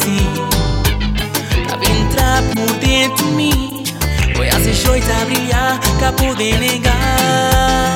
assim. Tava entrar por dentro de mim. Foi assim joita a brilhar, cá poder negar.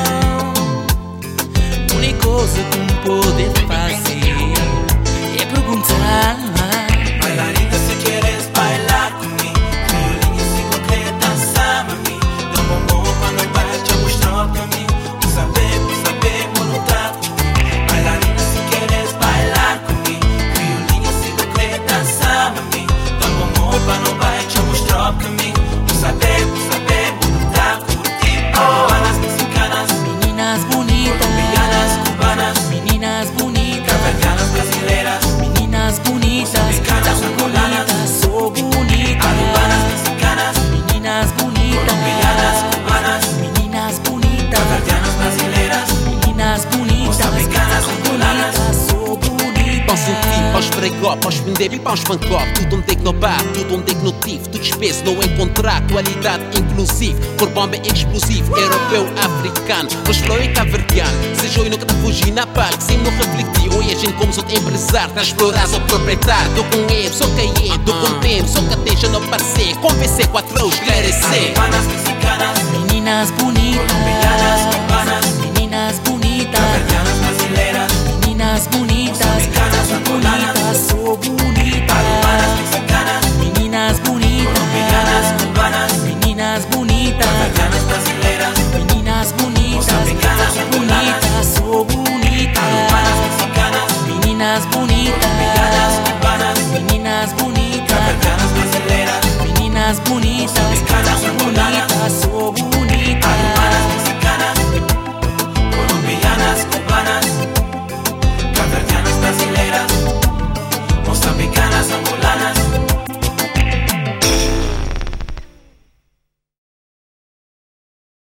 A única coisa que me pode fazer é perguntar. Bailarina, se quieres bailar comigo, violinha se quer dançar, mami. Dá um bombom pra não vai te mostrar pra mim. O saber, não tá comigo. Bailarina, se quieres bailar comigo, violinha se quer dançar, mami. Dá um bombom pra não vai te mostrar pra mim. O saber, não tá comigo. Cubanas, mexicanas, Meninas bonitas, colombianas, cubanas, meninas bonitas, cabo-verdianas, brasileiras, meninas bonitas, moçambicanas, angolanas, sou bonita. cubanas, mexicanas, Meninas bonitas, colombianas, cubanas, meninas bonitas, cabo-verdianas, brasileiras, meninas bonitas, moçambicanas, angolanas. sou bonita. Pão sentido, paus pregó, paus vender e paus pancó. Tudo onde é que não bate, tudo onde é que não tive. Tudo espesso, não encontrar qualidade inclusive. Por bomba é explosivo, europeu, africano. Mas flow é caverdiano. Seja eu nunca te fugir na palco, sem não refletir. Hoje a gente como sou empresário, tá explorar sou proprietário. Tô com ele, sou caí, tô com tempo, sou cateja, não passei. Convencer 4 esclarecer. Cubanas, mexicanas, Meninas bonitas,